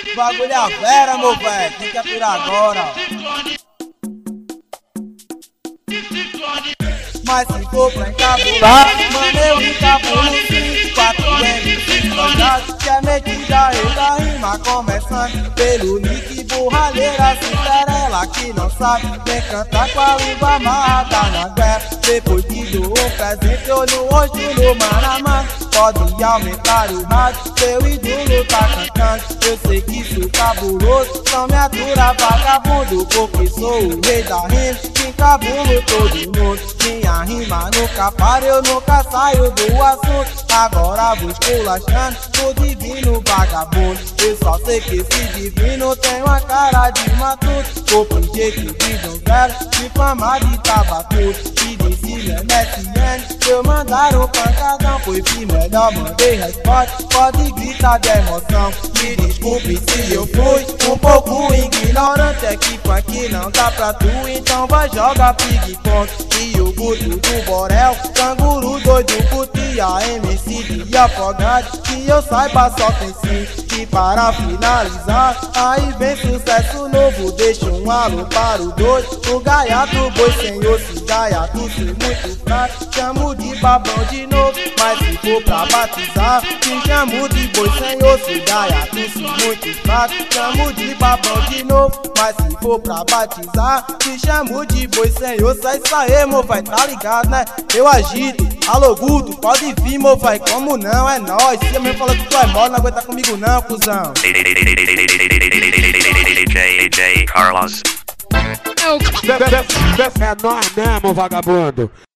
Bagulho é a vera, meu velho. Tem que aturar agora. Mas se for pra encabular, mano, eu encabulo 4 MC projados, que é metida e da rima começando pelo nick borralheira, Cinderela que não sabe nem cantar com a língua amarrada na guerra. Depois que dou um presente, olho no rosto no Maramá. Pode aumentar o rádio, seu ídolo tá cantando. Eu sei que sou cabuloso, não me atura vagabundo, porque sou o rei da rima, que encabulo todo mundo. Minha rima nunca para, eu nunca saio do assunto. Agora vou esculachando o divino vagabundo. Eu só sei que esse divino tem uma cara de matuto, corpo de jeito de donzela, de fama de tabacudo. E desse MSN, eu mandar um pancadão, pois se melhor mandei resposta, pode gritar de emoção. Me desculpe se eu fui um pouco ignorante, é que funk não dá pra tu, então vai jogar ping-pong. E o guto do Borel, canguru doido, putia, MC de afogado, que eu saiba só tem sim. E para finalizar, aí vem sucesso novo, deixa um alô para o doido, o gaiato boi sem osso, gaiato sou muito fraco, chamo de babão de novo. Mas se for pra batizar, te chamo de boi sem osso, gaiato sou muito fraco, chamo de babão de novo. Mas se for pra batizar, te chamo de boi sem osso. É isso aí, meu vai, tá ligado, né? Eu agito. Alô, Guto, pode vir, meu vai, como não? É nóis. Se a mãe fala que tu é mole, não aguenta comigo não, cuzão. DJ Carlos. É nóis mesmo, vagabundo.